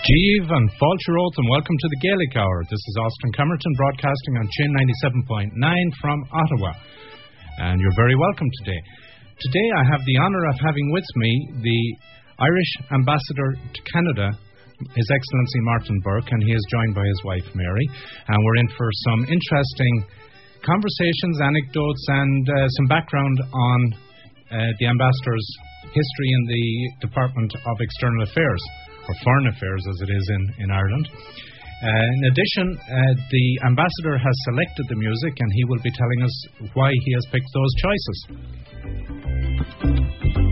Jeeve and Falcheroth, and welcome to the Gaelic Hour. This is Austin Camerton broadcasting on Chin 97.9 from Ottawa. And you're very welcome today. Today I have the honour of having with me the Irish Ambassador to Canada, His Excellency Martin Burke, and he is joined by his wife Mary. And we're in for some interesting conversations, anecdotes, and some background on the Ambassador's history in the Department of External Affairs, or Foreign Affairs as it is in Ireland. In addition, the Ambassador has selected the music and he will be telling us why he has picked those choices.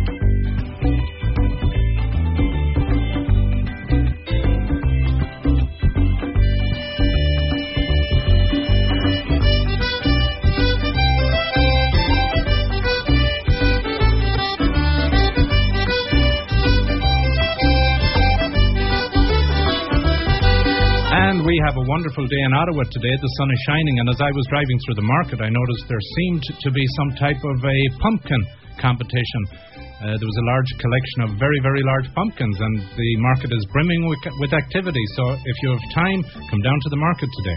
And we have a wonderful day in Ottawa today. The sun is shining, and as I was driving through the market, I noticed there seemed to be some type of a pumpkin competition. There was a large collection of very, very large pumpkins, and the market is brimming with activity. So if you have time, come down to the market today.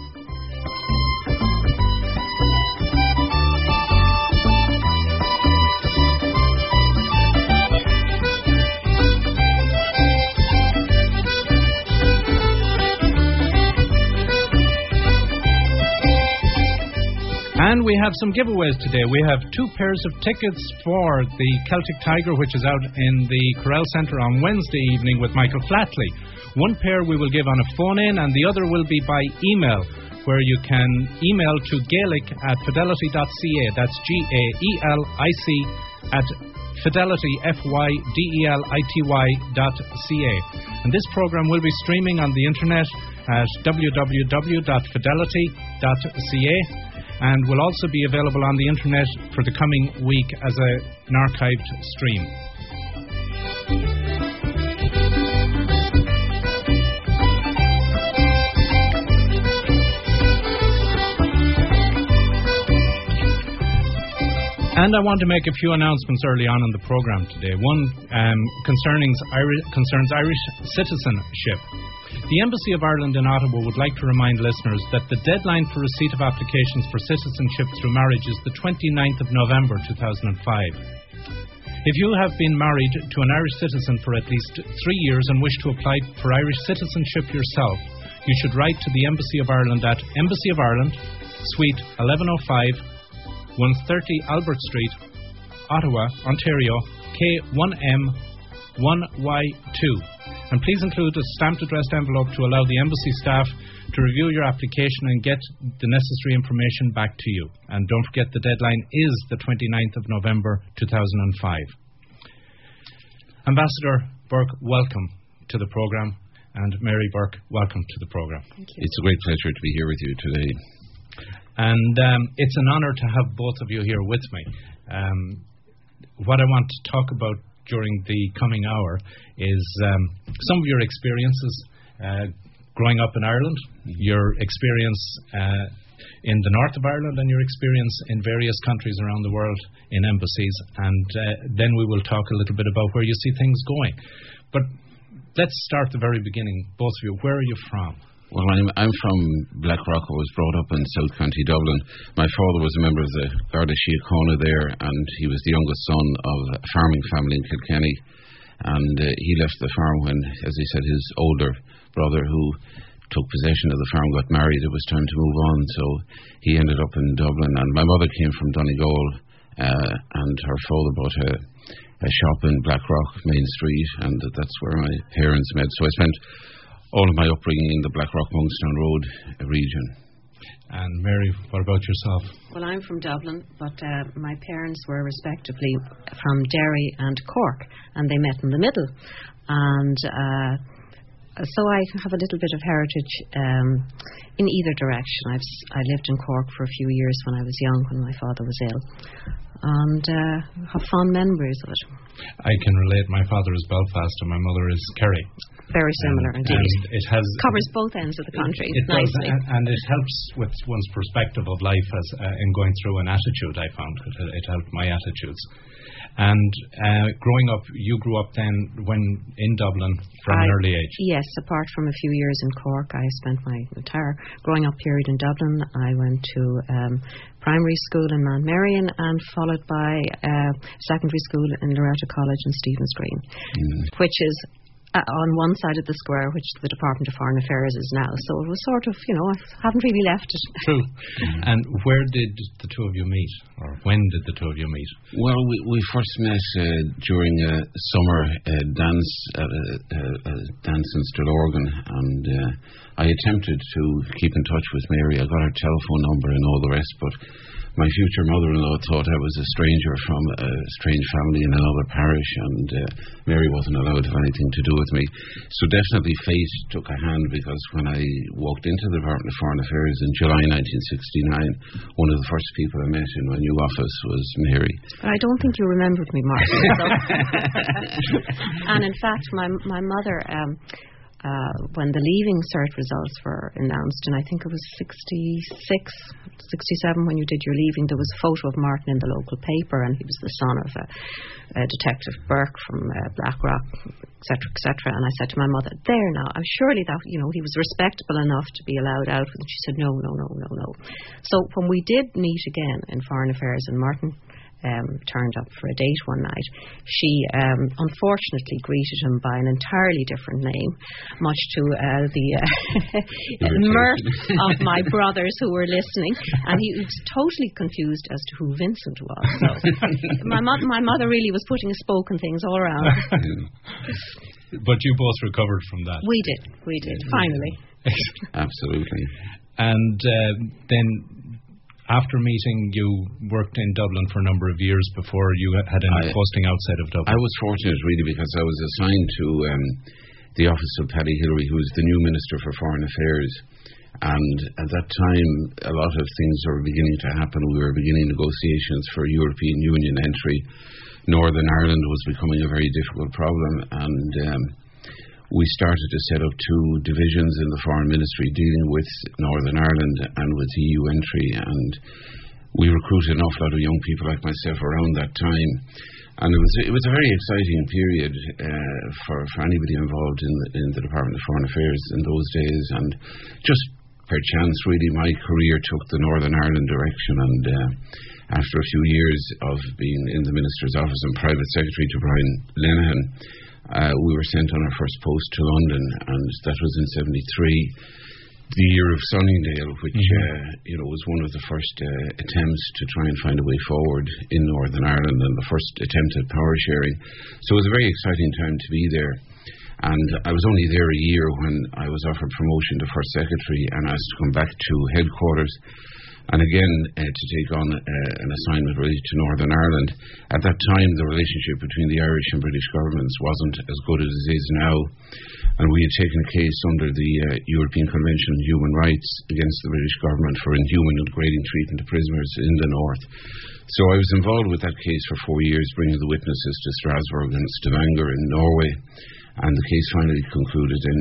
And we have some giveaways today. We have 2 pairs of tickets for the Celtic Tiger, which is out in the Corral Centre on Wednesday evening with Michael Flatley. 1 pair we will give on a phone-in, and the other will be by email, where you can email to gaelic@fidelity.ca. That's GAELIC at fidelity, FYDELITY.ca. And this program will be streaming on the internet at www.fidelity.ca. and will also be available on the internet for the coming week as an archived stream. And I want to make a few announcements early on in the program today. One concerns Irish citizenship. The Embassy of Ireland in Ottawa would like to remind listeners that the deadline for receipt of applications for citizenship through marriage is the 29th of November 2005. If you have been married to an Irish citizen for at least 3 years and wish to apply for Irish citizenship yourself, you should write to the Embassy of Ireland at Embassy of Ireland, Suite 1105, 130 Albert Street, Ottawa, Ontario, K1M1Y2. And please include a stamped addressed envelope to allow the embassy staff to review your application and get the necessary information back to you. And don't forget the deadline is the 29th of November 2005. Ambassador Burke, welcome to the programme. And Mary Burke, welcome to the programme. Thank you. It's a great pleasure to be here with you today. And it's an honour to have both of you here with me. What I want to talk about during the coming hour is some of your experiences growing up in Ireland, your experience in the north of Ireland, and your experience in various countries around the world in embassies, and then we will talk a little bit about where you see things going. But let's start at the very beginning. Both of you, where are you from? Well, I'm from Blackrock. I was brought up in South County Dublin. My father was a member of the Garda Síochána there, and he was the youngest son of a farming family in Kilkenny. And he left the farm when, as he said, his older brother, who took possession of the farm, got married. It was time to move on, so he ended up in Dublin. And my mother came from Donegal, and her father bought a shop in Blackrock, Main Street, and that's where my parents met. So I spent all of my upbringing in the Blackrock Monkstown Road region. And Mary, what about yourself? Well, I'm from Dublin, but my parents were respectively from Derry and Cork, and they met in the middle. And so I have a little bit of heritage in either direction. I lived in Cork for a few years when I was young, when my father was ill, and have fond memories of it. I can relate. My father is Belfast and my mother is Kerry. Very similar indeed. And it covers both ends of the country nicely. And it helps with one's perspective of life as in going through an attitude, I found. It helped my attitudes. And growing up, you grew up then when in Dublin from an early age? Yes, apart from a few years in Cork, I spent my entire growing up period in Dublin. I went to primary school in Mount Marion and followed by secondary school in Loreto College in Stephen's Green, which is on one side of the square, which the Department of Foreign Affairs is now. So it was sort of, I haven't really left it. True. And where did the two of you meet? Or when did the two of you meet? Well, we first met during a summer dance at a dance in Stillorgan, and I attempted to keep in touch with Mary. I got her telephone number and all the rest, but my future mother-in-law thought I was a stranger from a strange family in another parish, and Mary wasn't allowed to have anything to do with me. So definitely fate took a hand, because when I walked into the Department of Foreign Affairs in July 1969, one of the first people I met in my new office was Mary. But I don't think you remembered me, Martin. So. And in fact, my mother... when the Leaving Cert results were announced, and I think it was 67 when you did your leaving, there was a photo of Martin in the local paper, and he was the son of a Detective Burke from Blackrock, etc. And I said to my mother, there now, I'm surely that, he was respectable enough to be allowed out. And she said, no. So when we did meet again in Foreign Affairs, and Martin turned up for a date one night, she unfortunately greeted him by an entirely different name, much to the mirth of my brothers who were listening, and he was totally confused as to who Vincent was. So my mother really was putting a spoke and things all around. But you both recovered from that. We did, finally. Absolutely. And then after meeting, you worked in Dublin for a number of years before you had any posting outside of Dublin. I was fortunate, really, because I was assigned to the office of Paddy Hillary, who was the new Minister for Foreign Affairs. And at that time, a lot of things were beginning to happen. We were beginning negotiations for European Union entry. Northern Ireland was becoming a very difficult problem, and we started to set up two divisions in the Foreign Ministry dealing with Northern Ireland and with EU entry, and we recruited an awful lot of young people like myself around that time, and it was a very exciting period for anybody involved in the Department of Foreign Affairs in those days. And just per chance, really, my career took the Northern Ireland direction, and after a few years of being in the Minister's office and private secretary to Brian Lenihan, we were sent on our first post to London, and that was in 1973, the year of Sunningdale, which was one of the first attempts to try and find a way forward in Northern Ireland, and the first attempt at power sharing. So it was a very exciting time to be there. And I was only there a year when I was offered promotion to First Secretary and asked to come back to headquarters, and again to take on an assignment related to Northern Ireland. At that time, the relationship between the Irish and British governments wasn't as good as it is now, and we had taken a case under the European Convention on Human Rights against the British government for inhuman and degrading treatment of prisoners in the north. So I was involved with that case for 4 years, bringing the witnesses to Strasbourg and Stavanger in Norway, and the case finally concluded in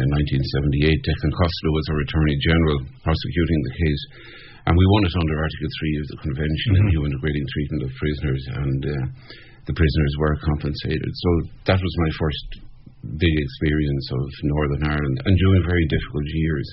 1978. Declan Costello was our Attorney General prosecuting the case, and we won it under Article 3 of the Convention on Human and Degrading Treatment of Prisoners, and the prisoners were compensated. So that was my first big experience of Northern Ireland, and during very difficult years.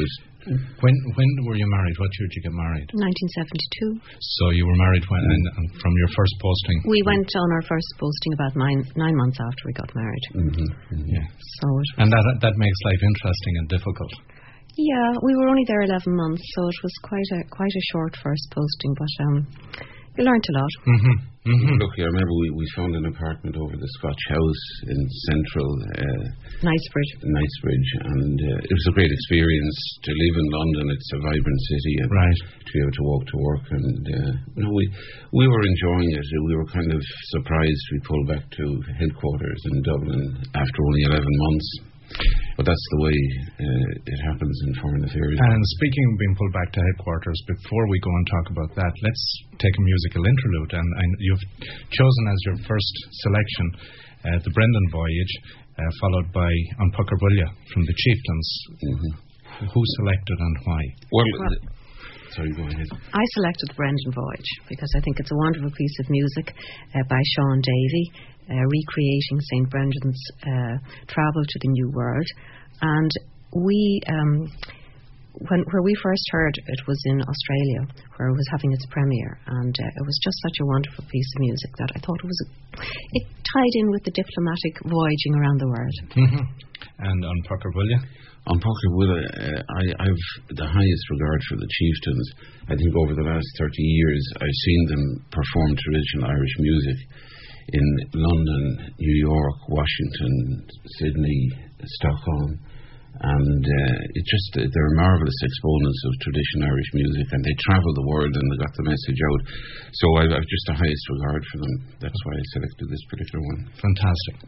When were you married? What year did you get married? 1972. So you were married when, and from your first posting? We went on our first posting about nine months after we got married. Yeah. So and that makes life interesting and difficult. Yeah, we were only there 11 months, so it was quite a short first posting, but we learnt a lot. Look, I remember we found an apartment over the Scotch House in central Knightsbridge, and it was a great experience to live in London. It's a vibrant city, and to be able to walk to work, and we were enjoying it. We were kind of surprised we pulled back to headquarters in Dublin after only 11 months. But that's the way it happens in foreign affairs. And speaking of being pulled back to headquarters, before we go and talk about that, let's take a musical interlude. And you've chosen as your first selection the Brendan Voyage, followed by An Pucker Buile from the Chieftains. Who selected and why? Well, Sorry, go ahead. I selected the Brendan Voyage because I think it's a wonderful piece of music by Sean Davey, recreating St. Brendan's travel to the New World. And we, where we first heard it was in Australia, where it was having its premiere, and it was just such a wonderful piece of music that I thought it tied in with the diplomatic voyaging around the world. Mm-hmm. And on Pucker, will you? On Pucker, I've the highest regard for the Chieftains. I think over the last 30 years, I've seen them perform traditional Irish music in London, New York, Washington, Sydney, Stockholm. And they're marvellous exponents of traditional Irish music, and they travel the world and they got the message out. So I've just the highest regard for them. That's why I selected this particular one. Fantastic.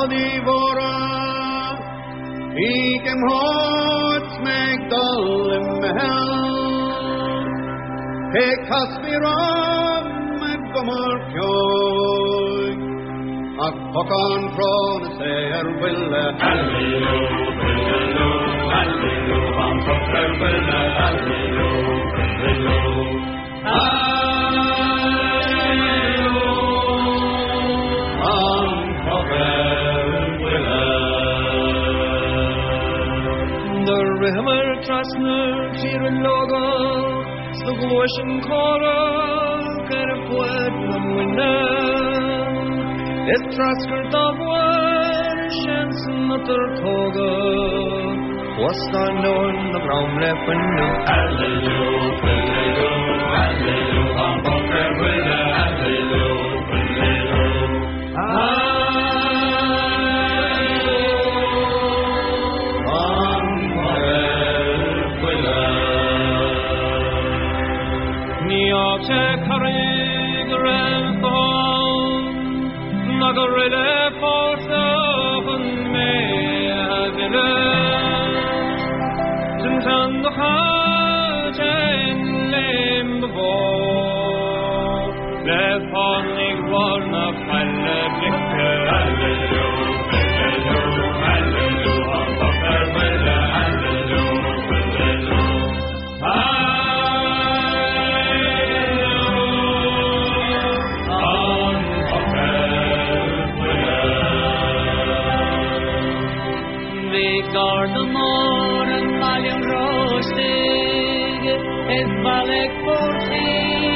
Adivora Ikem Hots Megdal Mehel Hekaspiram Megomorkjoy Ak Pokan Kron Ser Wille Hallilu, Hallilu, Hallilu Han Pokker Wille Hallilu, Hallilu Hallilu Han Pokker Wille Der Rehmer Trasner Tieren Logo Stugwashen Kora Kerfuet Winne Es Trasker Tavwer Shensen Nutter Toga Wasta Non the Brown Leffen Hallilu, Hallilu, Hallilu Han Pokker Wille Hallilu, Hallilu Niache Karig Renthon Nagarele Forsaven Me Agile Tintan the Hajen Limbo Lefonig Warna Falle Blicke Hallilu, Hallilu, Hallilu Han Pokker Wille Hallilu, Hallilu Gardamor and Malian Rostig is Balek Porti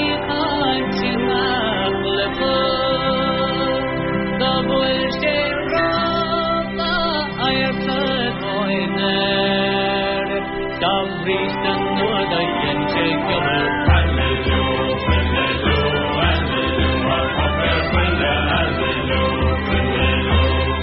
Antinaplepo the Bullshit Rota Ayafat Oiner Davrish and Noda Yenchekable Hallilu, Hallilu, Hallilu Han Pokker Wille Hallilu, Hallilu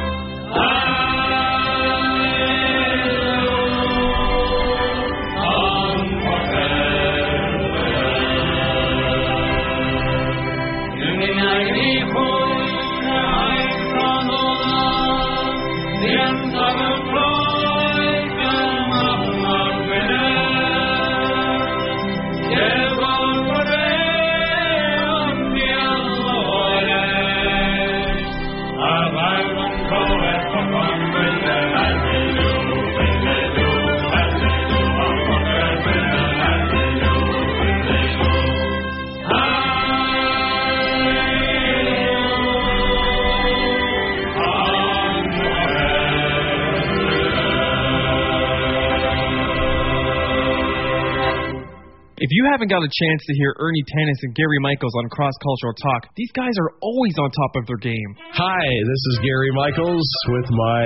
If you haven't got a chance to hear Ernie Tanis and Gary Michaels on Cross Cultural Talk, these guys are always on top of their game. Hi, this is Gary Michaels with my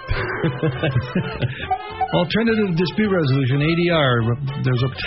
Alternative Dispute Resolution, ADR. There's a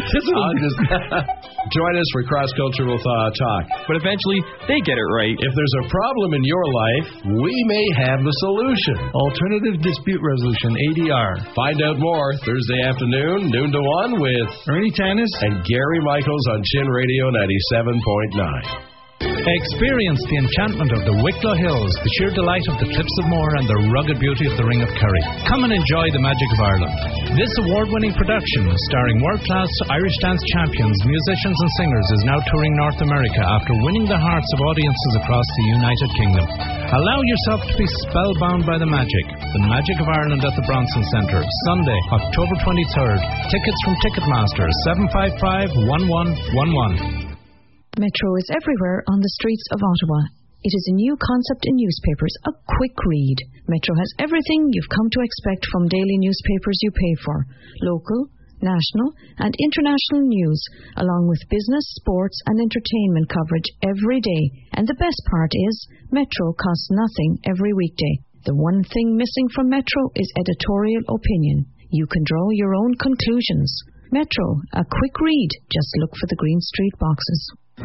join us for Cross Cultural Talk. But eventually, they get it right. If there's a problem in your life, we may have the solution. Alternative Dispute Resolution, ADR. Find out more Thursday afternoon, noon to 1 with Ernie Tanis and Gary Michaels on Chin Radio 97.9. Experience the enchantment of the Wicklow Hills, the sheer delight of the Cliffs of Moher, and the rugged beauty of the Ring of Kerry. Come and enjoy the magic of Ireland. This award-winning production, starring world-class Irish dance champions, musicians and singers, is now touring North America after winning the hearts of audiences across the United Kingdom. Allow yourself to be spellbound by the magic of Ireland at the Bronson Centre, Sunday, October 23rd. Tickets from Ticketmaster, 755-1111. Metro is everywhere on the streets of Ottawa. It is a new concept in newspapers, a quick read. Metro has everything you've come to expect from daily newspapers you pay for. Local, national and international news, along with business, sports and entertainment coverage every day. And the best part is, Metro costs nothing every weekday. The one thing missing from Metro is editorial opinion. You can draw your own conclusions. Metro, a quick read. Just look for the Green Street boxes.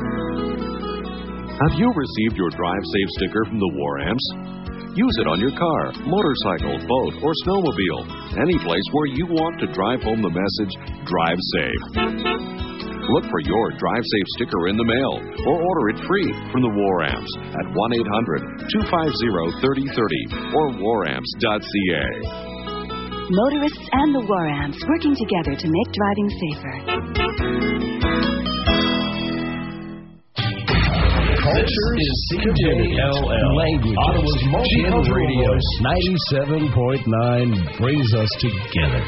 Have you received your Drive Safe sticker from the War Amps? Use it on your car, motorcycle, boat, or snowmobile. Any place where you want to drive home the message, Drive Safe. Look for your Drive Safe sticker in the mail or order it free from the War Amps at 1-800-250-3030 or waramps.ca. Motorists and the War Amps working together to make driving safer. Culture is CJLL. Language. Ottawa's multicultural radio. 97.9 brings us together.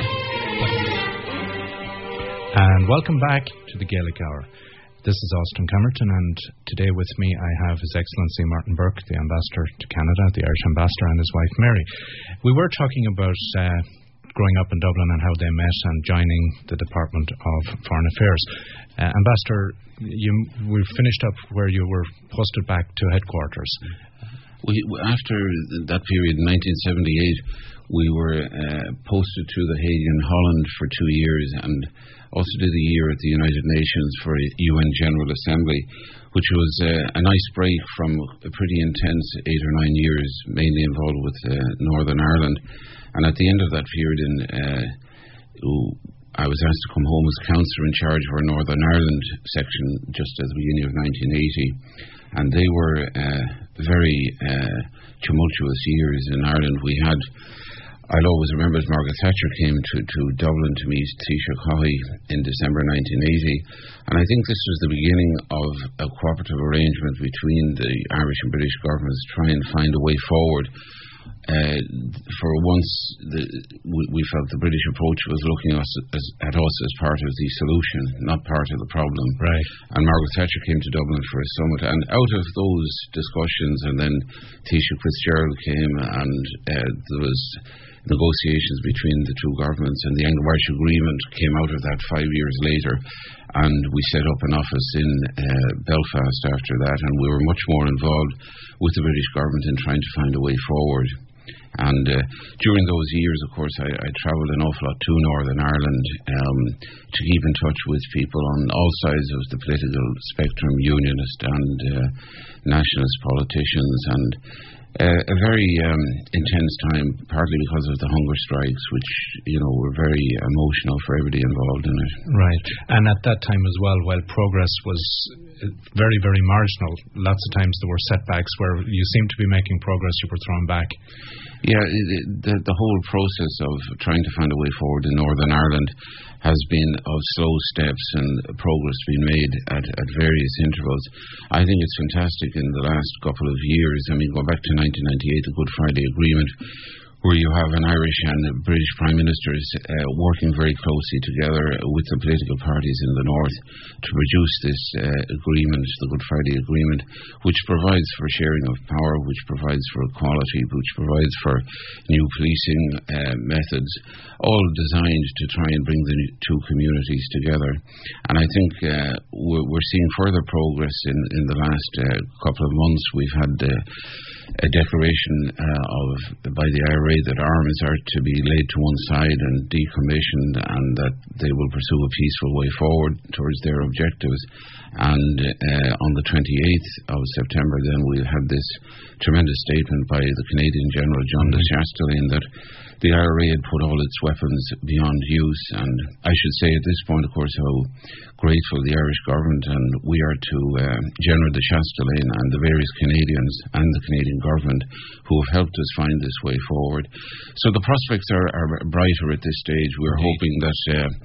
And welcome back to the Gaelic Hour. This is Austin Camerton, and today with me I have His Excellency Martin Burke, the Ambassador to Canada, the Irish Ambassador, and his wife Mary. We were talking about growing up in Dublin and how they met and joining the Department of Foreign Affairs. Ambassador, we finished up where you were posted back to headquarters. After that period in 1978, we were posted to The Hague in Holland for 2 years, and also did a year at the United Nations for UN General Assembly, which was a nice break from a pretty intense 8 or 9 years, mainly involved with Northern Ireland. And at the end of that period, I was asked to come home as councillor in charge of our Northern Ireland section just at the beginning of 1980. And they were very tumultuous years in Ireland. I'll always remember as Margaret Thatcher came to Dublin to meet Taoiseach Haughey in December 1980. And I think this was the beginning of a cooperative arrangement between the Irish and British governments to try and find a way forward. For once, we felt the British approach was looking at us as part of the solution, not part of the problem. Right. And Margaret Thatcher came to Dublin for a summit, and out of those discussions, and then Taoiseach Fitzgerald came, and there was negotiations between the two governments, and the Anglo-Irish Agreement came out of that 5 years later, and we set up an office in Belfast after that, and we were much more involved with the British government in trying to find a way forward. And during those years, of course, I travelled an awful lot to Northern Ireland to keep in touch with people on all sides of the political spectrum, unionist and nationalist politicians, and a very intense time, partly because of the hunger strikes, which, were very emotional for everybody involved in it. Right. And at that time as well, while progress was very, very marginal, lots of times there were setbacks where you seemed to be making progress, you were thrown back. Yeah, the whole process of trying to find a way forward in Northern Ireland has been of slow steps and progress being made at various intervals. I think it's fantastic in the last couple of years. I mean, go back to 1998, the Good Friday Agreement, where you have an Irish and a British Prime Ministers working very closely together with the political parties in the North to produce this agreement, the Good Friday Agreement, which provides for sharing of power, which provides for equality, which provides for new policing methods, all designed to try and bring the two communities together. And I think we're seeing further progress in the last couple of months. We've had a declaration by the IRA that arms are to be laid to one side and decommissioned, and that they will pursue a peaceful way forward towards their objectives. And on the 28th of September, then we had this tremendous statement by the Canadian General John de Chastelain that the IRA had put all its weapons beyond use. And I should say at this point, of course, how grateful the Irish government and we are to General de Chastelain and the various Canadians and the Canadian government who have helped us find this way forward. So the prospects are brighter at this stage. We're hoping that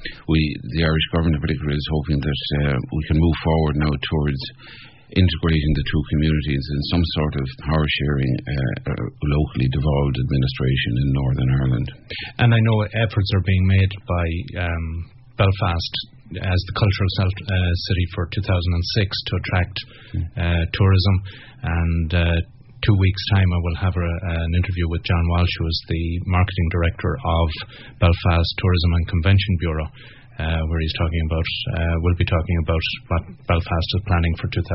the Irish government in particular is hoping that we can move forward now towards integrating the two communities in some sort of power-sharing, locally devolved administration in Northern Ireland. And I know efforts are being made by Belfast as the cultural city for 2006 to attract tourism. And 2 weeks' time I will have an interview with John Walsh, who is the marketing director of Belfast Tourism and Convention Bureau, where he's talking about, we'll be talking about what Belfast is planning for 2006.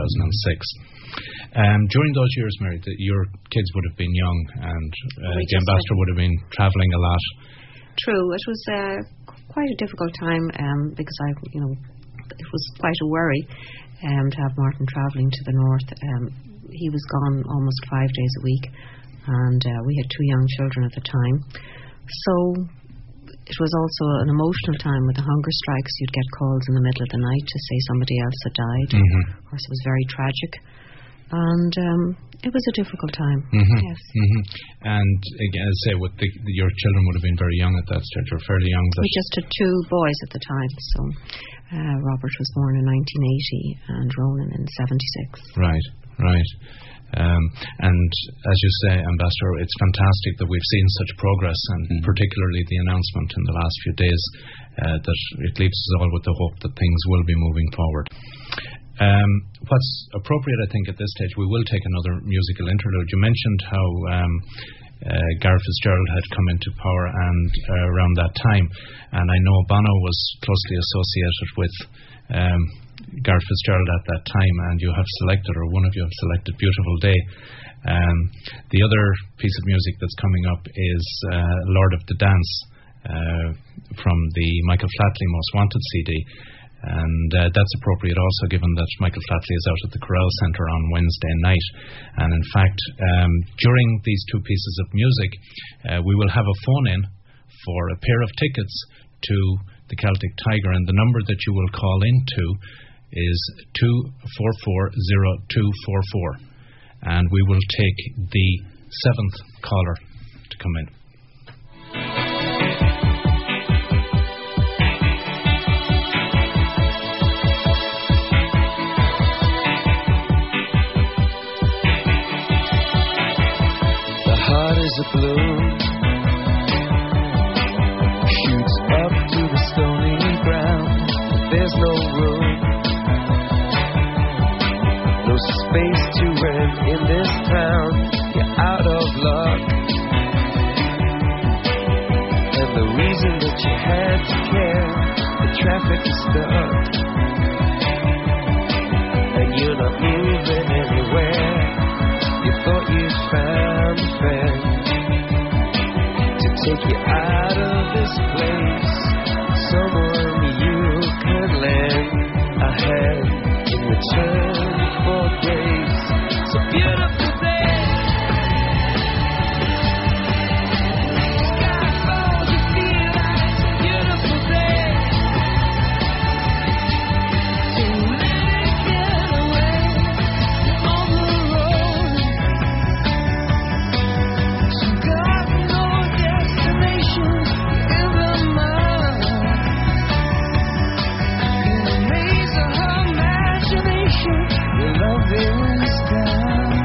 During those years, Mary, your kids would have been young, and the ambassador would have been travelling a lot. True, it was quite a difficult time because it was quite a worry to have Martin travelling to the north. He was gone almost 5 days a week, and we had 2 young children at the time. So it was also an emotional time with the hunger strikes. You'd get calls in the middle of the night to say somebody else had died. Of course, it was very tragic. And it was a difficult time, yes. And again, as I say, your children would have been very young at that stage, or fairly young. We just had 2 boys at the time, so Robert was born in 1980 and Ronan in 76. Right. And as you say, Ambassador, it's fantastic that we've seen such progress, and particularly the announcement in the last few days that it leaves us all with the hope that things will be moving forward. What's appropriate, I think, at this stage, we will take another musical interlude. You mentioned how Gareth Fitzgerald had come into power and around that time, and I know Bono was closely associated with Gareth Fitzgerald at that time, and you have selected, or one of you have selected, Beautiful Day. The other piece of music that's coming up is Lord of the Dance from the Michael Flatley Most Wanted CD. And that's appropriate also, given that Michael Flatley is out at the Corral Centre on Wednesday night. And in fact, during these 2 pieces of music, we will have a phone-in for a pair of tickets to the Celtic Tiger, and the number that you will call into is 2440244. And we will take the 7th caller to come in. Is a balloon, shoots up to the stony ground. There's no room, no space to rent in this town. You're out of luck, and the reason that you had to care, the traffic is stuck, and you're not moving anywhere. You thought you found a friend take you out of this place, someone you could lend a hand in return for grace. It's a beautiful day. Sky falls, you feel like it's a beautiful day. So let it get away on the road. So God knows destinations in the mind. In the maze of her imagination, your love is down.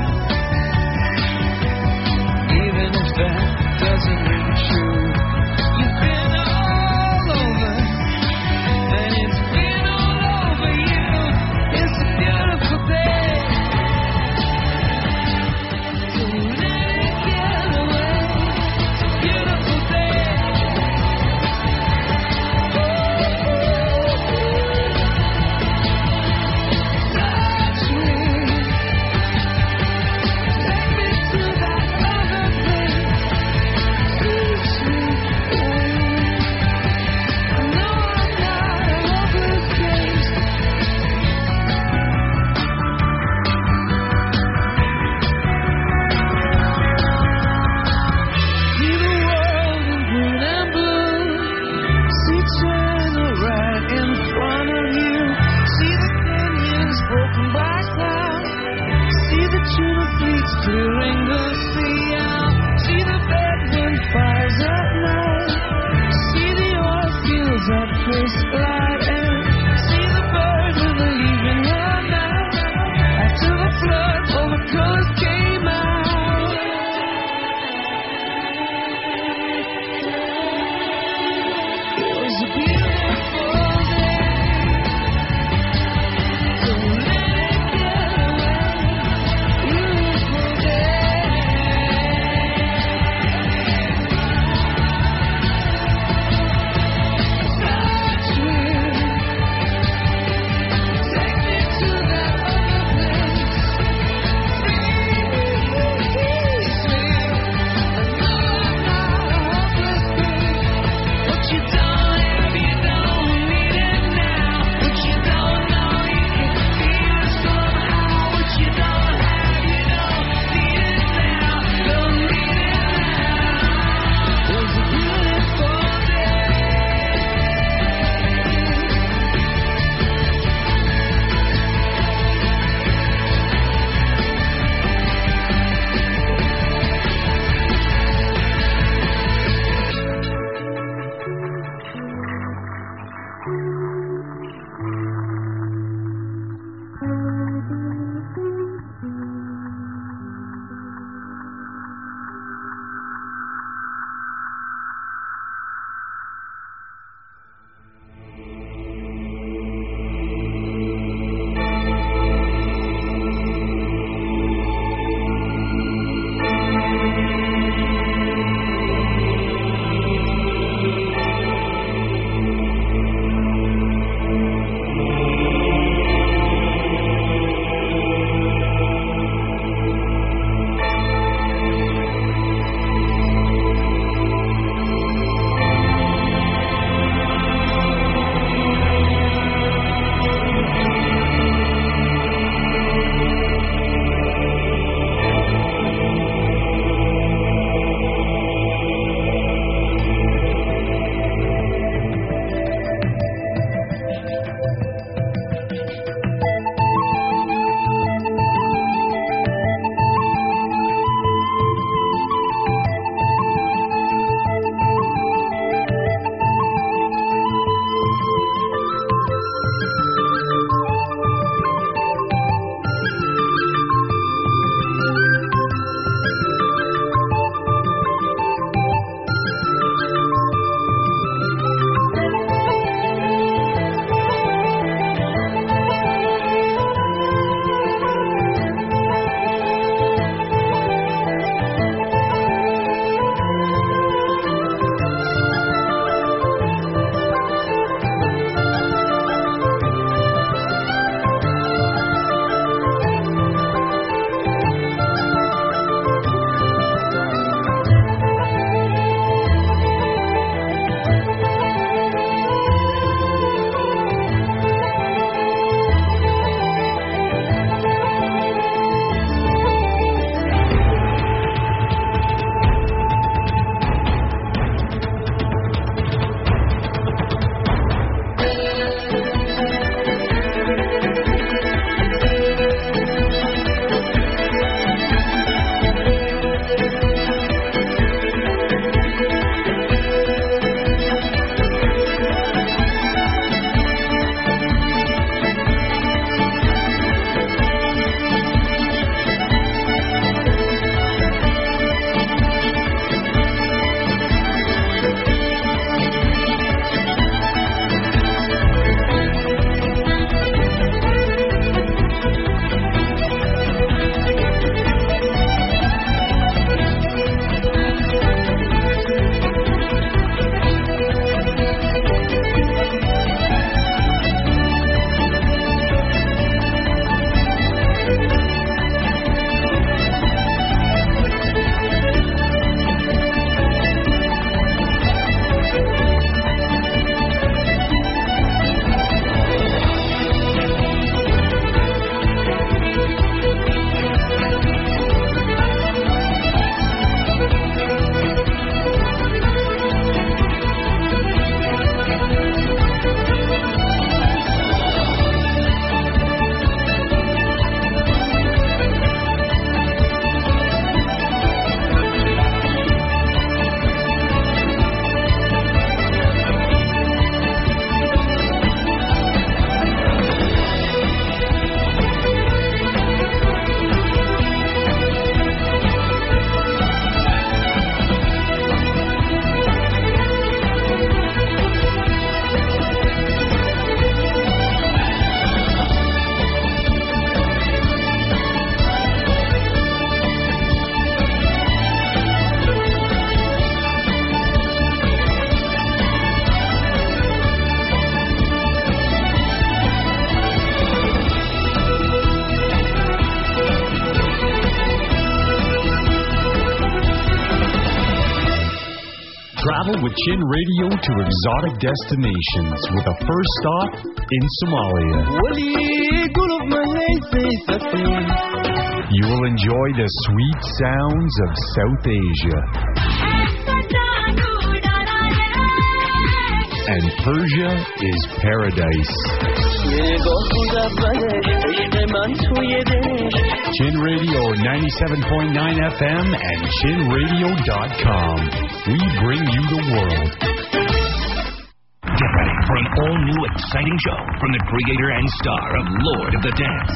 Travel with Chin Radio to exotic destinations with a first stop in Somalia. You will enjoy the sweet sounds of South Asia. And Persia is paradise. Chin Radio 97.9 FM and chinradio.com. We bring you the world. Get ready for an all-new exciting show from the creator and star of Lord of the Dance.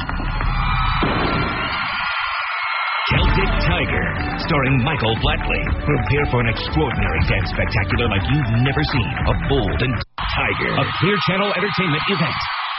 Celtic Tiger, starring Michael Flatley. Prepare for an extraordinary dance spectacular like you've never seen. A bold and Tiger, a Clear Channel Entertainment event.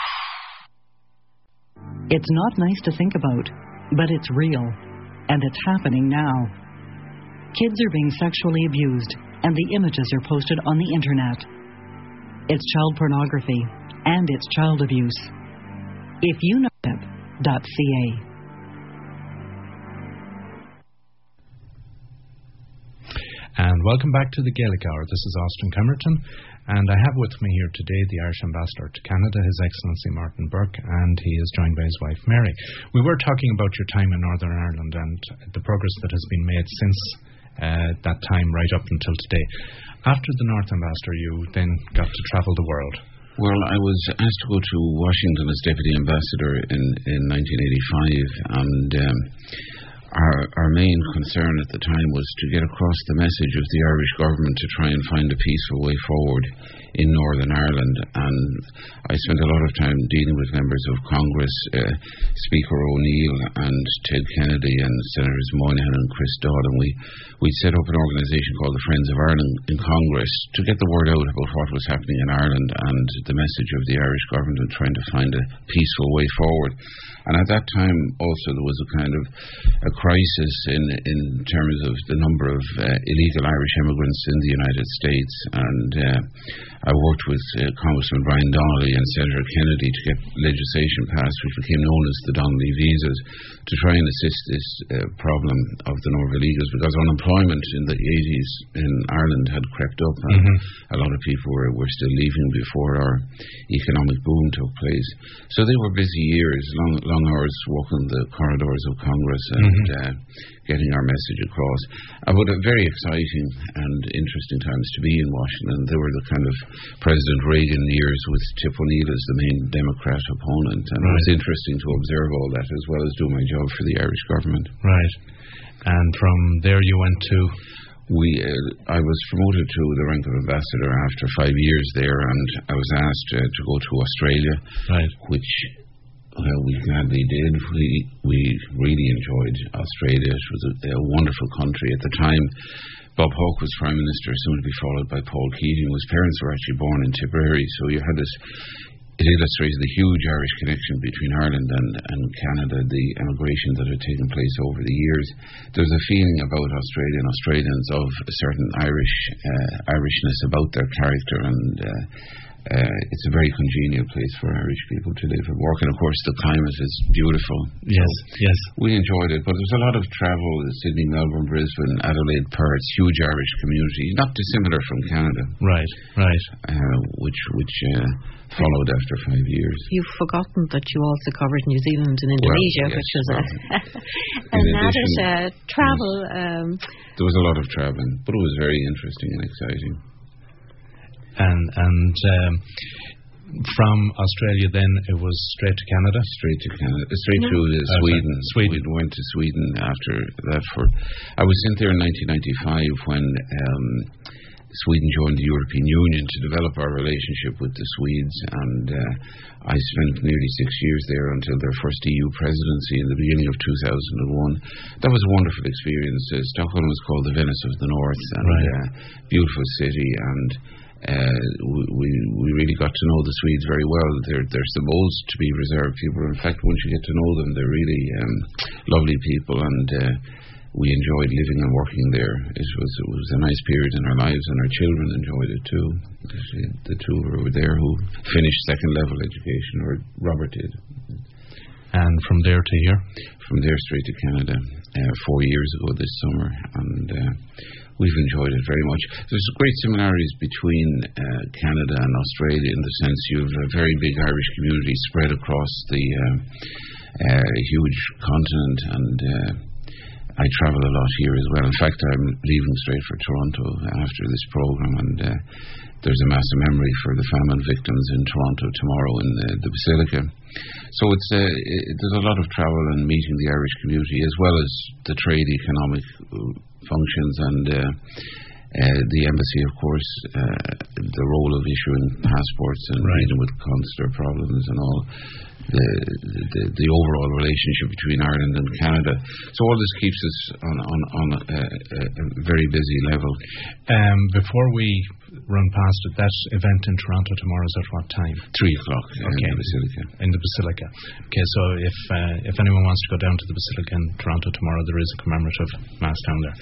It's not nice to think about, but it's real, and it's happening now. Kids are being sexually abused, and the images are posted on the internet. It's child pornography, and it's child abuse. If you know .ca. And welcome back to the Gaelic Hour. This is Austin Cummerton, and I have with me here today the Irish Ambassador to Canada, His Excellency Martin Burke, and he is joined by his wife Mary. We were talking about your time in Northern Ireland and the progress that has been made since that time right up until today. After the North Ambassador, you then got to travel the world. Well, I was asked to go to Washington as Deputy Ambassador in 1985, and our main concern at the time was to get across the message of the Irish government to try and find a peaceful way forward in Northern Ireland. And I spent a lot of time dealing with members of Congress, Speaker O'Neill and Ted Kennedy and Senators Moynihan and Chris Dodd, and we set up an organisation called the Friends of Ireland in Congress to get the word out about what was happening in Ireland and the message of the Irish government trying to find a peaceful way forward. And at that time also there was a kind of a crisis in terms of the number of illegal Irish immigrants in the United States, and I worked with Congressman Brian Donnelly and Senator Kennedy to get legislation passed which became known as the Donnelly visas to try and assist this problem of the number of illegals, because unemployment in the 80s in Ireland had crept up and a lot of people were still leaving before our economic boom took place. So they were busy years, long hours walking the corridors of Congress and getting our message across. But very exciting and interesting times to be in Washington. They were the kind of President Reagan years with Tip O'Neill as the main Democrat opponent, and it was interesting to observe all that as well as do my job for the Irish government. Right. And from there you went to... I was promoted to the rank of ambassador after 5 years there, and I was asked to go to Australia, which we gladly did. We really enjoyed Australia. It was a wonderful country. At the time, Bob Hawke was Prime Minister, soon to be followed by Paul Keating, whose parents were actually born in Tipperary, so you had this. It illustrates the huge Irish connection between Ireland and Canada, the emigration that had taken place over the years. There's a feeling about Australia and Australians of a certain Irishness about their character, and it's a very congenial place for Irish people to live and work. And of course, the climate is beautiful. Yes, yes. We enjoyed it, but there's a lot of travel: Sydney, Melbourne, Brisbane, Adelaide, Perth. Huge Irish community, not dissimilar from Canada. Right. Which followed after 5 years. You've forgotten that you also covered New Zealand and Indonesia, which was another travel. There was a lot of traveling, but it was very interesting and exciting. And from Australia then it was straight to Canada? Straight to Sweden. We went to Sweden after that. I was sent there in 1995 when Sweden joined the European Union to develop our relationship with the Swedes, and I spent nearly 6 years there until their first EU presidency in the beginning of 2001. That was a wonderful experience. Stockholm was called the Venice of the North, and beautiful city, and we really got to know the Swedes very well. They're supposed to be reserved people. In fact, once you get to know them, they're really lovely people, and we enjoyed living and working there. It was a nice period in our lives, and our children enjoyed it too. The two who were there who finished second level education, or Robert did. And from there to here? From there straight to Canada 4 years ago this summer, and we've enjoyed it very much. There's great similarities between Canada and Australia in the sense you have a very big Irish community spread across the huge continent, and I travel a lot here as well. In fact, I'm leaving straight for Toronto after this program, and there's a mass memory for the famine victims in Toronto tomorrow in the Basilica. So there's a lot of travel and meeting the Irish community, as well as the trade economic functions, and the embassy, of course, the role of issuing passports and dealing with consular problems and all. The overall relationship between Ireland and Canada. So all this keeps us on a very busy level. Before we run past it, that event in Toronto tomorrow is at what time? 3 o'clock in the Basilica. In the Basilica. Okay, so if anyone wants to go down to the Basilica in Toronto tomorrow, there is a commemorative mass down there.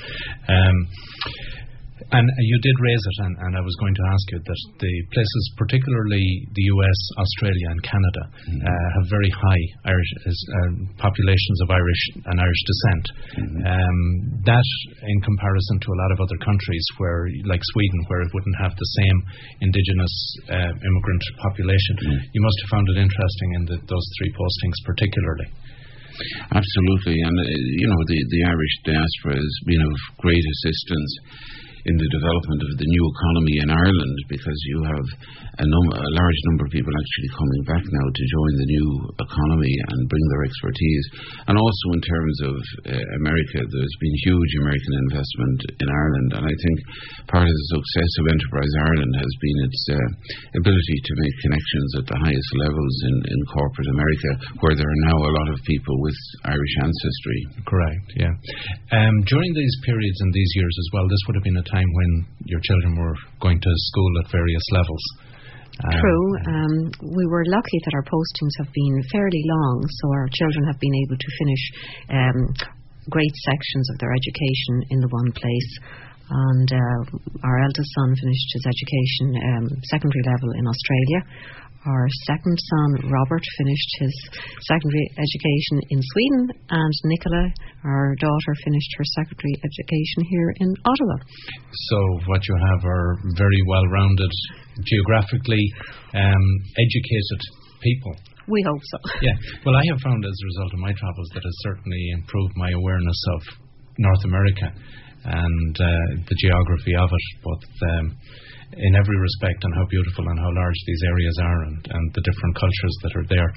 And you did raise it, and I was going to ask you that the places, particularly the US, Australia and Canada, have very high Irish populations of Irish and Irish descent. That, in comparison to a lot of other countries, where, like Sweden, where it wouldn't have the same indigenous immigrant population, you must have found it interesting in those 3 postings particularly. Absolutely, and the Irish diaspora has been of great assistance in the development of the new economy in Ireland, because you have a large number of people actually coming back now to join the new economy and bring their expertise. And also in terms of America, there's been huge American investment in Ireland, and I think part of the success of Enterprise Ireland has been its ability to make connections at the highest levels in corporate America, where there are now a lot of people with Irish ancestry. Correct, yeah. During these periods and these years as well, this would have been a time when your children were going to school at various levels. True. We were lucky that our postings have been fairly long, so our children have been able to finish great sections of their education in the one place. And our eldest son finished his education secondary level in Australia. Our second son, Robert, finished his secondary education in Sweden, and Nicola, our daughter, finished her secondary education here in Ottawa. So what you have are very well-rounded, geographically educated people. We hope so. Yeah. Well, I have found as a result of my travels that has certainly improved my awareness of North America and the geography of it, both in every respect, and how beautiful and how large these areas are, and the different cultures that are there.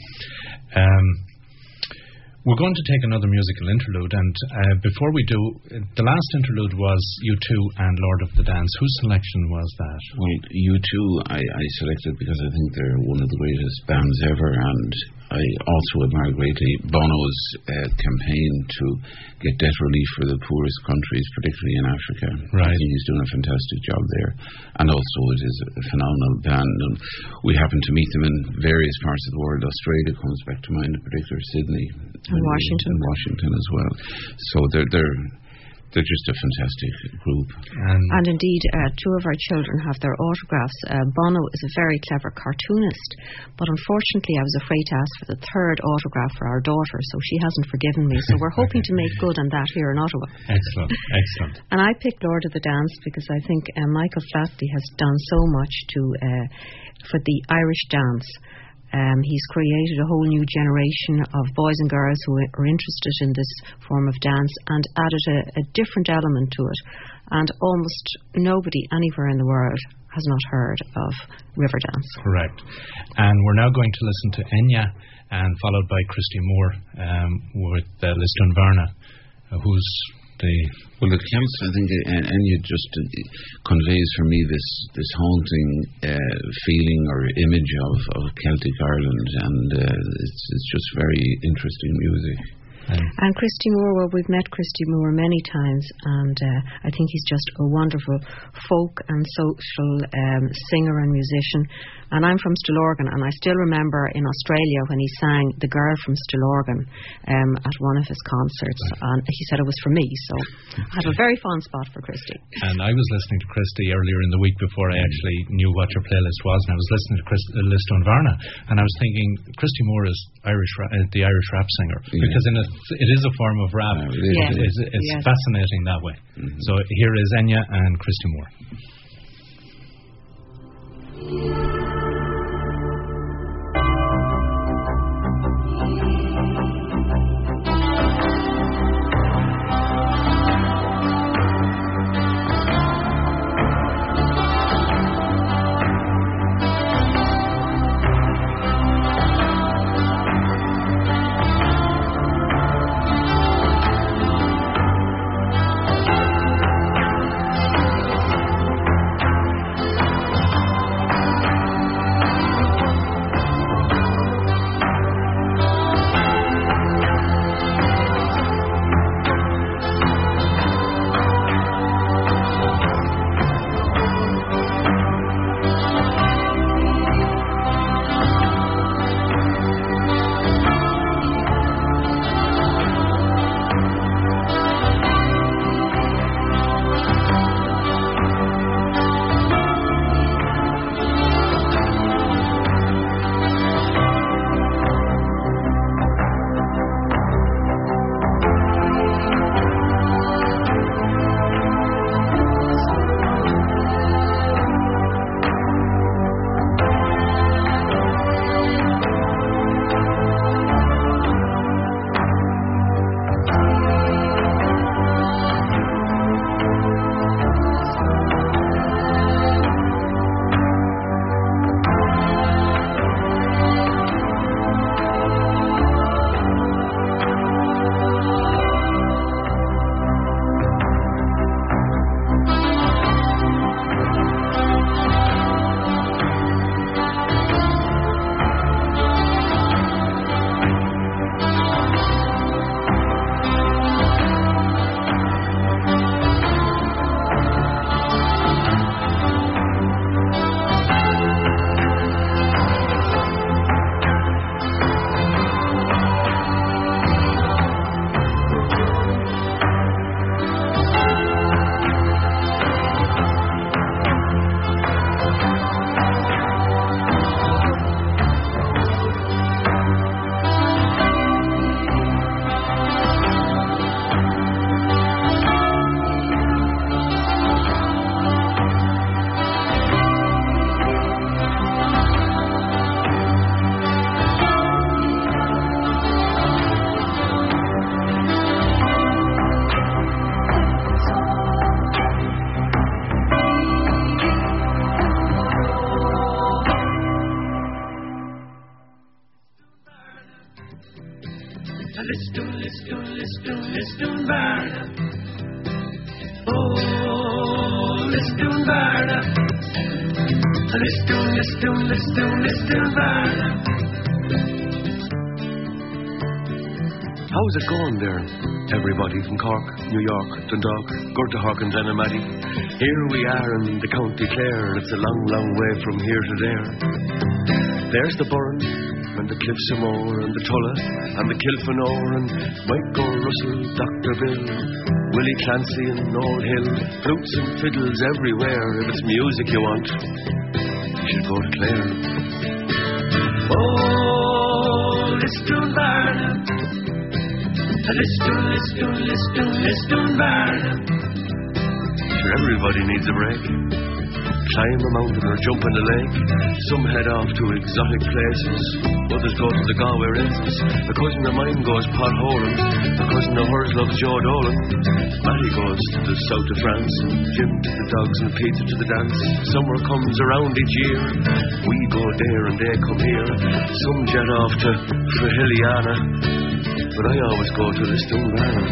We're going to take another musical interlude, and before we do, the last interlude was U2 and Lord of the Dance. Whose selection was that? Well, U2 I selected because I think they're one of the greatest bands ever, and I also admire greatly Bono's campaign to get debt relief for the poorest countries, particularly in Africa. Right. I think he's doing a fantastic job there. And also it is a phenomenal band. And we happen to meet them in various parts of the world. Australia comes back to mind, in particular Sydney. And Washington. And Washington as well. So they're just a fantastic group. And indeed, 2 of our children have their autographs. Bono is a very clever cartoonist, but unfortunately I was afraid to ask for the 3rd autograph for our daughter, so she hasn't forgiven me. So we're hoping to make good on that here in Ottawa. Excellent, excellent. And I picked Lord of the Dance because I think Michael Flatley has done so much for the Irish dance. He's created a whole new generation of boys and girls who are interested in this form of dance, and added a different element to it. And almost nobody anywhere in the world has not heard of river dance. Correct. And we're now going to listen to Enya, and followed by Christy Moore with Lisdoonvarna, who's Well, the Celts, I think, Enya just conveys for me this haunting feeling or image of Celtic Ireland, and it's just very interesting music. And Christy Moore, well, we've met Christy Moore many times, and I think he's just a wonderful folk and social singer and musician. And I'm from Stillorgan, and I still remember in Australia when he sang The Girl from Stillorgan at one of his concerts. And he said it was for me, so I have a very fond spot for Christy. And I was listening to Christy earlier in the week before I actually knew what your playlist was, and I was listening to Listone Varna, and I was thinking Christy Moore is the Irish rap singer, because it is a form of rap. It's fascinating that way. So here is Enya and Christy Moore. Listone Varna. Oh, Listone Varna. Listone Varna. How's it going there, everybody from Cork, New York, Dundalk, Gortahawk and Denimati? Here we are in the County Clare, it's a long, long way from here to there. There's the Burren, and the Cliffs of Moher, and the Tulla, and the Kilfenore, and Michael Russell, Dr. Bill, Willie Clancy and Noel Hill, flutes and fiddles everywhere. If it's music you want, you should go to Clare. Oh, Listone Varna. Listone Varna. Sure, everybody needs a break. Climb a mountain or jump in the lake. Some head off to exotic places. Others go to the Galway races. A cousin of mine goes potholing. A cousin of hers loves Joe Dolan. Matty goes to the south of France. Jim to the dogs and Peter to the dance. Summer comes around each year. We go there and they come here. Some jet off to Frahiliana, but I always go to Listone Varna.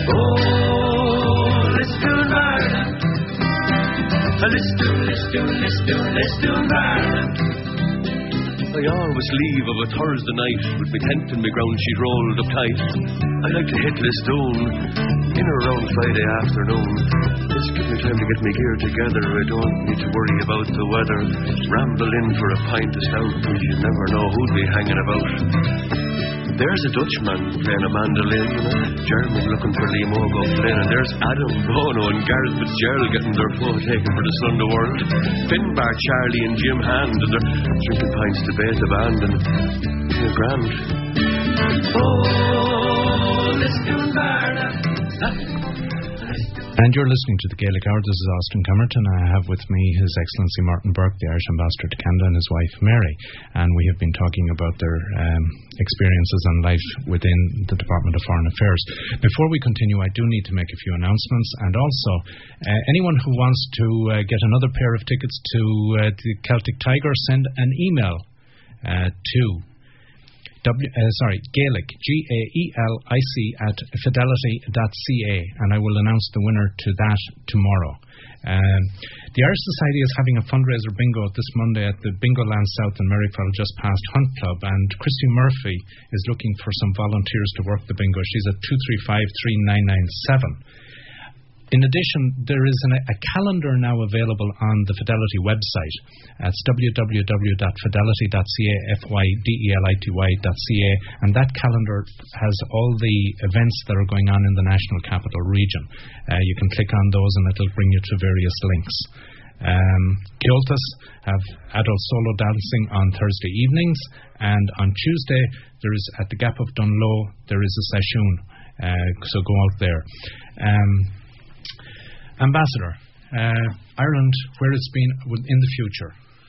Oh, Listone Varna. Listone Varna. I always leave of a Thursday night with me tent and me ground sheet rolled up tight. I like to hit Lisdoon in or around Friday afternoon. Just give me time to get me gear together. I don't need to worry about the weather. Ramble in for a pint of stout, cause you never know who'd be hanging about. There's a Dutchman playing a mandolin, German looking for Lee Mogo Flynn, and there's Adam Bono and Gareth Fitzgerald getting their photo taken for the Sunday World. Finbar, Charlie and Jim Hand, and they're drinking pints to bait the band, and they're grand. Oh, Lisdoon Barna. And you're listening to the Gaelic Hour. This is Austin Comerton. I have with me His Excellency Martin Burke, the Irish Ambassador to Canada, and his wife Mary. And we have been talking about their experiences and life within the Department of Foreign Affairs. Before we continue, I do need to make a few announcements. And also, anyone who wants to get another pair of tickets to the Celtic Tiger, send an email to Gaelic, Gaelic, at fidelity.ca, and I will announce the winner to that tomorrow. The Irish Society is having a fundraiser bingo this Monday at the Bingo Land South in Merryfell, just past Hunt Club, and Christy Murphy is looking for some volunteers to work the bingo. She's at 235-3997. In addition, there is a calendar now available on the Fidelity website. It's www.fidelity.ca, FYDELITY.ca, and that calendar has all the events that are going on in the National Capital Region. You can click on those and it'll bring you to various links. Kiltas have adult solo dancing on Thursday evenings, and on Tuesday there is at the Gap of Dunloe there is a session, so go out there. Ambassador, Ireland, where it's been in the future?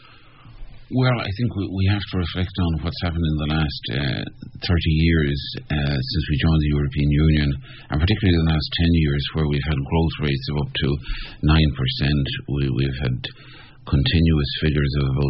Well, I think we have to reflect on what's happened in the last 30 years since we joined the European Union, and particularly the last 10 years where we've had growth rates of up to 9%. We've had continuous figures of about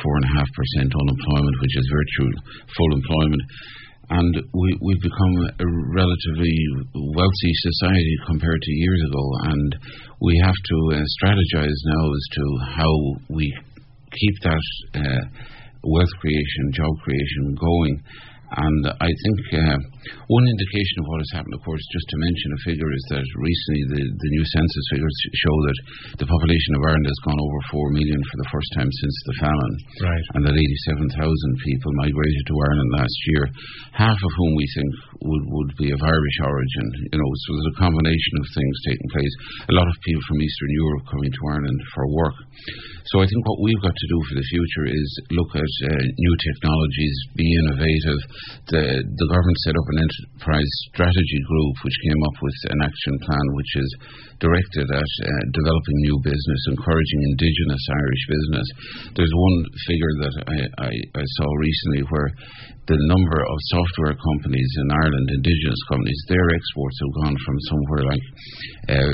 4.5% unemployment, which is virtual full employment. And we've become a relatively wealthy society compared to years ago, and we have to strategize now as to how we keep that wealth creation, job creation going. And I think one indication of what has happened, of course, just to mention a figure, is that recently the new census figures show that the population of Ireland has gone over 4 million for the first time since the famine. Right. And that 87,000 people migrated to Ireland last year, half of whom we think would be of Irish origin. You know, so there's a combination of things taking place. A lot of people from Eastern Europe coming to Ireland for work. So I think what we've got to do for the future is look at new technologies, be innovative. The government set up an enterprise strategy group which came up with an action plan which is directed at developing new business, encouraging indigenous Irish business. There's one figure that I saw recently where the number of software companies in Ireland, indigenous companies, their exports have gone from somewhere like 15-30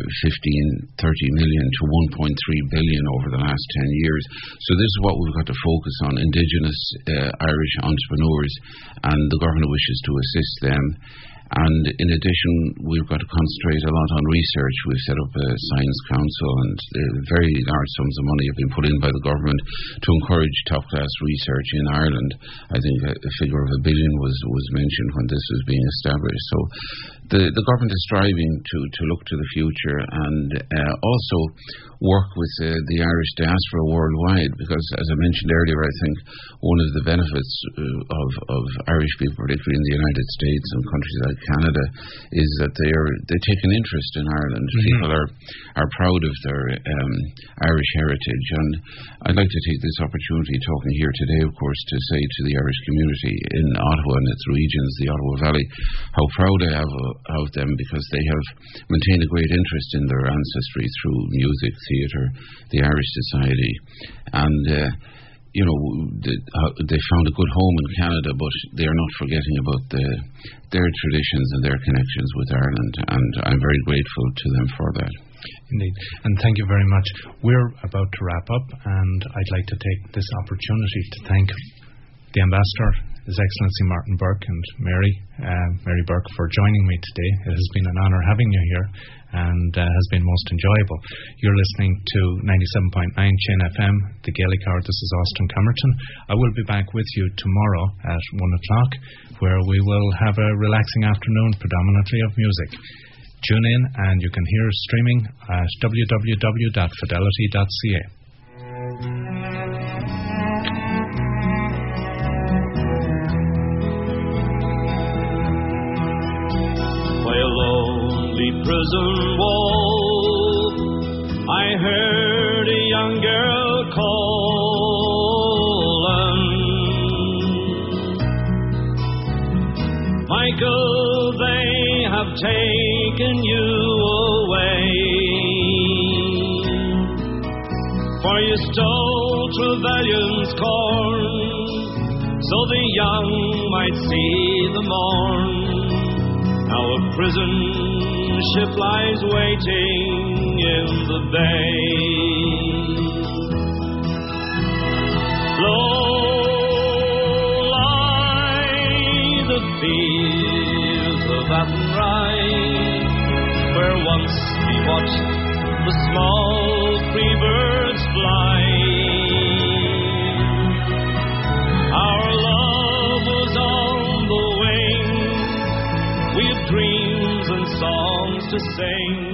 million to 1.3 billion over the last 10 years. So this is what we've got to focus on, indigenous Irish entrepreneurs, and the government wishes to assist them. And in addition, we've got to concentrate a lot on research. We've set up a science council, and very large sums of money have been put in by the government to encourage top-class research in Ireland. I think a figure of $1 billion was mentioned when this was being established. So the government is striving to look to the future and also work with the Irish diaspora worldwide, because, as I mentioned earlier, I think one of the benefits of Irish people, particularly in the United States and countries like Canada, is that they take an interest in Ireland. Mm-hmm. People are proud of their Irish heritage, and I'd like to take this opportunity, talking here today, of course, to say to the Irish community in Ottawa and its regions, the Ottawa Valley, how proud I am of them, because they have maintained a great interest in their ancestry through music, theatre, the Irish Society, and you know, they found a good home in Canada, but they are not forgetting about their traditions and their connections with Ireland, and I'm very grateful to them for that. Indeed, and thank you very much. We're about to wrap up, and I'd like to take this opportunity to thank the Ambassador, His Excellency Martin Burke and Mary Burke, for joining me today. It has been an honour having you here, and has been most enjoyable. You're listening to 97.9 Chin FM, the Gaelic Hour. This is Austin Camerton. I will be back with you tomorrow at 1 o'clock, where we will have a relaxing afternoon, predominantly of music. Tune in, and you can hear us streaming at www.fidelity.ca. By a lonely prison wall, I heard a young girl calling. Michael, they have taken you away, for you stole Trevelyan's corn, so the young might see the morn. Now a prison ship lies waiting in the bay. Low lie the fields of Athenry, where once we watched the small free birds fly. Our love was on the wing, we have dreams and songs to sing.